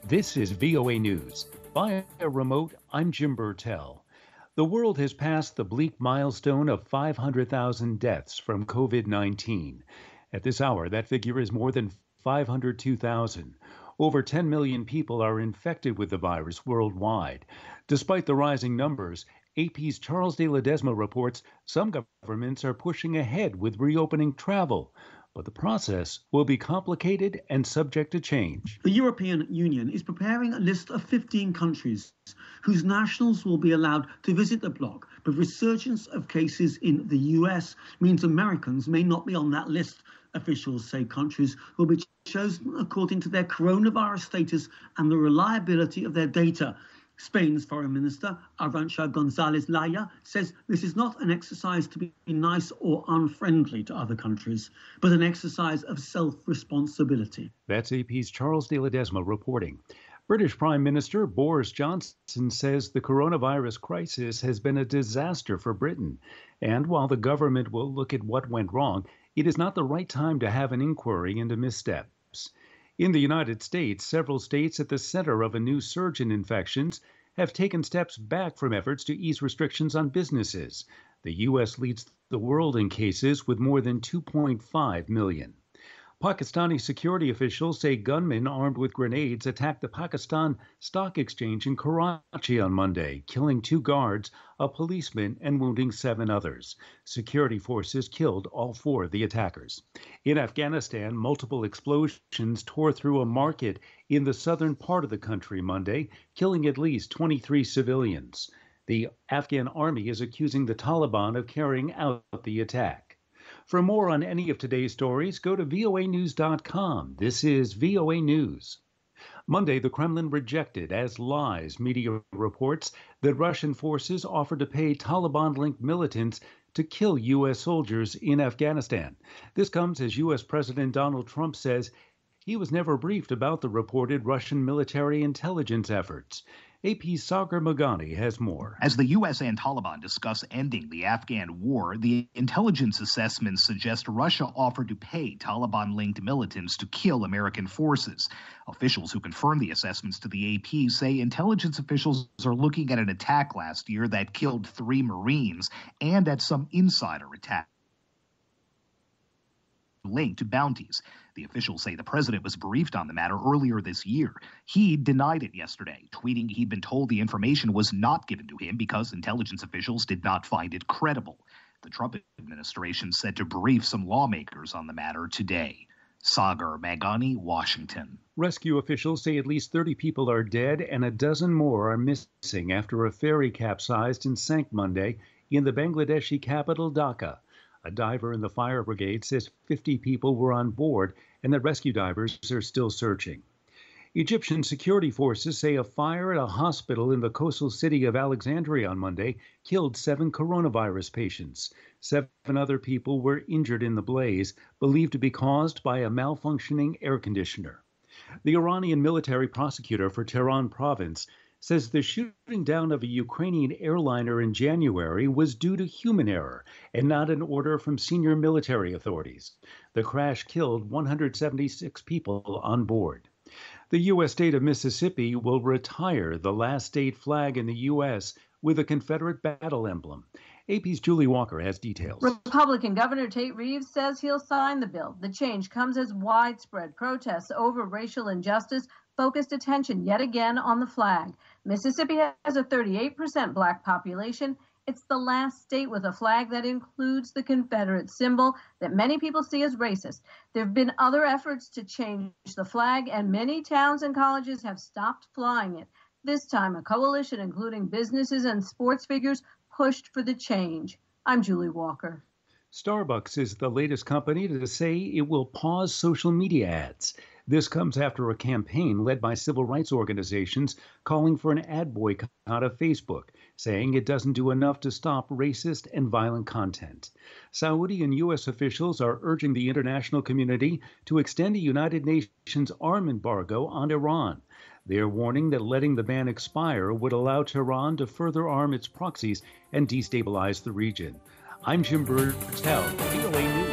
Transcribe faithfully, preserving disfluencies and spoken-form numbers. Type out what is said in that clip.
This is V O A News. Via remote, I'm Jim Burtell. The world has passed the bleak milestone of five hundred thousand deaths from COVID nineteen. At this hour, that figure is more than five hundred two thousand. Over ten million people are infected with the virus worldwide. Despite the rising numbers, A P's Charles de Ledesma reports some governments are pushing ahead with reopening travel. But the process will be complicated and subject to change. The European Union is preparing a list of fifteen countries whose nationals will be allowed to visit the bloc, but resurgence of cases in the U S means Americans may not be on that list. Officials say countries will be chosen according to their coronavirus status and the reliability of their data. Spain's Foreign Minister, Arantxa González Laya, says this is not an exercise to be nice or unfriendly to other countries, but an exercise of self-responsibility. That's A P's Charles de Ledesma reporting. British Prime Minister Boris Johnson says the coronavirus crisis has been a disaster for Britain. And while the government will look at what went wrong, it is not the right time to have an inquiry into missteps. In the United States, several states at the center of a new surge in infections have taken steps back from efforts to ease restrictions on businesses. The U S leads the world in cases with more than two point five million. Pakistani security officials say gunmen armed with grenades attacked the Pakistan Stock Exchange in Karachi on Monday, killing two guards, a policeman, and wounding seven others. Security forces killed all four of the attackers. In Afghanistan, multiple explosions tore through a market in the southern part of the country Monday, killing at least twenty-three civilians. The Afghan army is accusing the Taliban of carrying out the attack. For more on any of today's stories, go to V O A news dot com. This is V O A News. Monday, the Kremlin rejected as lies media reports that Russian forces offered to pay Taliban-linked militants to kill U S soldiers in Afghanistan. This comes as U S President Donald Trump says he was never briefed about the reported Russian military intelligence efforts. A P's Sagar Meghani has more. As the U S and Taliban discuss ending the Afghan war, the intelligence assessments suggest Russia offered to pay Taliban-linked militants to kill American forces. Officials who confirmed the assessments to the A P say intelligence officials are looking at an attack last year that killed three Marines and at some insider attack linked to bounties. The officials say the president was briefed on the matter earlier this year. He denied it yesterday, tweeting he'd been told the information was not given to him because intelligence officials did not find it credible. The Trump administration said to brief some lawmakers on the matter today. Sagar Meghani, Washington. Rescue officials say at least thirty people are dead and a dozen more are missing after a ferry capsized and sank Monday in the Bangladeshi capital, Dhaka. A diver in the fire brigade says fifty people were on board and that rescue divers are still searching. Egyptian security forces say a fire at a hospital in the coastal city of Alexandria on Monday killed seven coronavirus patients. Seven other people were injured in the blaze, believed to be caused by a malfunctioning air conditioner. The Iranian military prosecutor for Tehran province says the shooting down of a Ukrainian airliner in January was due to human error and not an order from senior military authorities. The crash killed one hundred seventy-six people on board. The U S state of Mississippi will retire the last state flag in the U S with a Confederate battle emblem. A P's Julie Walker has details. Republican Governor Tate Reeves says he'll sign the bill. The change comes as widespread protests over racial injustice focused attention yet again on the flag. Mississippi has a thirty-eight percent black population. It's the last state with a flag that includes the Confederate symbol that many people see as racist. There have been other efforts to change the flag, and many towns and colleges have stopped flying it. This time, a coalition, including businesses and sports figures, pushed for the change. I'm Julie Walker. Starbucks is the latest company to say it will pause social media ads. This comes after a campaign led by civil rights organizations calling for an ad boycott of Facebook, saying it doesn't do enough to stop racist and violent content. Saudi and U S officials are urging the international community to extend a United Nations arm embargo on Iran. They're warning that letting the ban expire would allow Tehran to further arm its proxies and destabilize the region. I'm Jim Burtell, V O A News.